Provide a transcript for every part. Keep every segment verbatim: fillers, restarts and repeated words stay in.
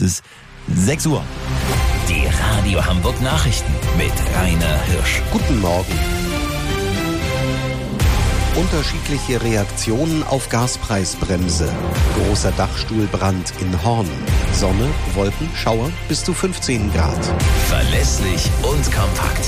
Es ist sechs Uhr. Die Radio Hamburg Nachrichten mit Rainer Hirsch. Guten Morgen. Unterschiedliche Reaktionen auf Gaspreisbremse. Großer Dachstuhlbrand in Horn. Sonne, Wolken, Schauer bis zu fünfzehn Grad. Verlässlich und kompakt.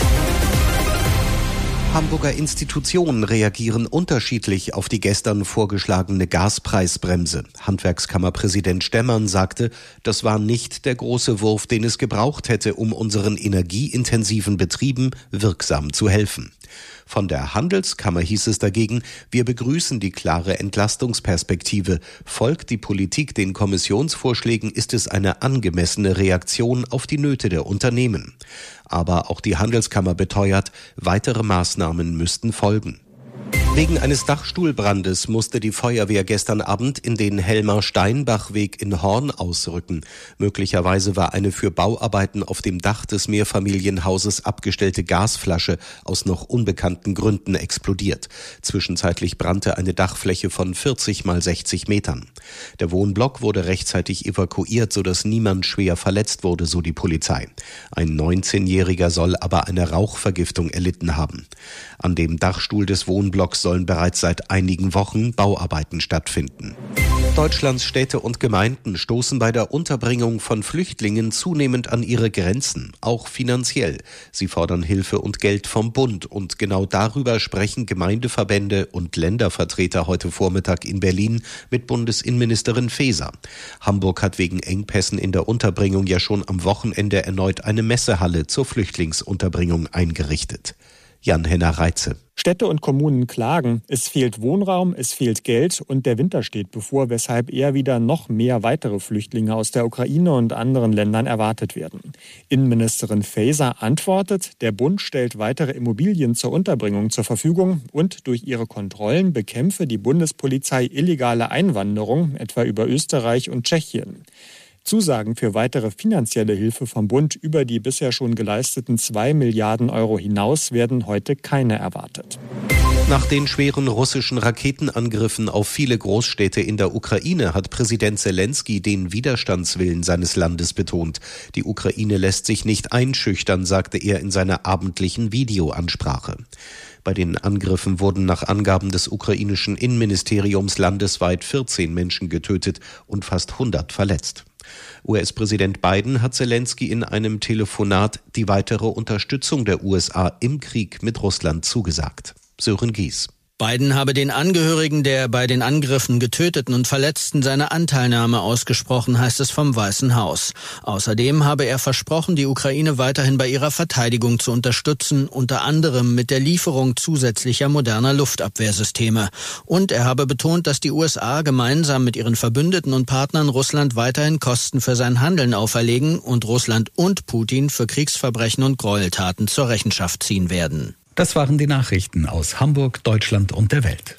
Hamburger Institutionen reagieren unterschiedlich auf die gestern vorgeschlagene Gaspreisbremse. Handwerkskammerpräsident Stemmern sagte, das war nicht der große Wurf, den es gebraucht hätte, um unseren energieintensiven Betrieben wirksam zu helfen. Von der Handelskammer hieß es dagegen, wir begrüßen die klare Entlastungsperspektive. Folgt die Politik den Kommissionsvorschlägen, ist es eine angemessene Reaktion auf die Nöte der Unternehmen. Aber auch die Handelskammer beteuert, weitere Maßnahmen müssten folgen. Wegen eines Dachstuhlbrandes musste die Feuerwehr gestern Abend in den Helmer-Steinbach-Weg in Horn ausrücken. Möglicherweise war eine für Bauarbeiten auf dem Dach des Mehrfamilienhauses abgestellte Gasflasche aus noch unbekannten Gründen explodiert. Zwischenzeitlich brannte eine Dachfläche von vierzig mal sechzig Metern. Der Wohnblock wurde rechtzeitig evakuiert, sodass niemand schwer verletzt wurde, so die Polizei. Ein neunzehnjähriger soll aber eine Rauchvergiftung erlitten haben. An dem Dachstuhl des Wohnblocks sollen bereits seit einigen Wochen Bauarbeiten stattfinden. Deutschlands Städte und Gemeinden stoßen bei der Unterbringung von Flüchtlingen zunehmend an ihre Grenzen, auch finanziell. Sie fordern Hilfe und Geld vom Bund und genau darüber sprechen Gemeindeverbände und Ländervertreter heute Vormittag in Berlin mit Bundesinnenministerin Faeser. Hamburg hat wegen Engpässen in der Unterbringung ja schon am Wochenende erneut eine Messehalle zur Flüchtlingsunterbringung eingerichtet. Jan-Henner Reitze. Städte und Kommunen klagen, es fehlt Wohnraum, es fehlt Geld und der Winter steht bevor, weshalb eher wieder noch mehr weitere Flüchtlinge aus der Ukraine und anderen Ländern erwartet werden. Innenministerin Faeser antwortet, der Bund stellt weitere Immobilien zur Unterbringung zur Verfügung und durch ihre Kontrollen bekämpfe die Bundespolizei illegale Einwanderung, etwa über Österreich und Tschechien. Zusagen für weitere finanzielle Hilfe vom Bund über die bisher schon geleisteten zwei Milliarden Euro hinaus werden heute keine erwartet. Nach den schweren russischen Raketenangriffen auf viele Großstädte in der Ukraine hat Präsident Selenskyj den Widerstandswillen seines Landes betont. Die Ukraine lässt sich nicht einschüchtern, sagte er in seiner abendlichen Videoansprache. Bei den Angriffen wurden nach Angaben des ukrainischen Innenministeriums landesweit vierzehn Menschen getötet und fast hundert verletzt. U S-Präsident Biden hat Selenskyj in einem Telefonat die weitere Unterstützung der U S A im Krieg mit Russland zugesagt. Sören Gies. Biden habe den Angehörigen der bei den Angriffen Getöteten und Verletzten seine Anteilnahme ausgesprochen, heißt es vom Weißen Haus. Außerdem habe er versprochen, die Ukraine weiterhin bei ihrer Verteidigung zu unterstützen, unter anderem mit der Lieferung zusätzlicher moderner Luftabwehrsysteme. Und er habe betont, dass die U S A gemeinsam mit ihren Verbündeten und Partnern Russland weiterhin Kosten für sein Handeln auferlegen und Russland und Putin für Kriegsverbrechen und Gräueltaten zur Rechenschaft ziehen werden. Das waren die Nachrichten aus Hamburg, Deutschland und der Welt.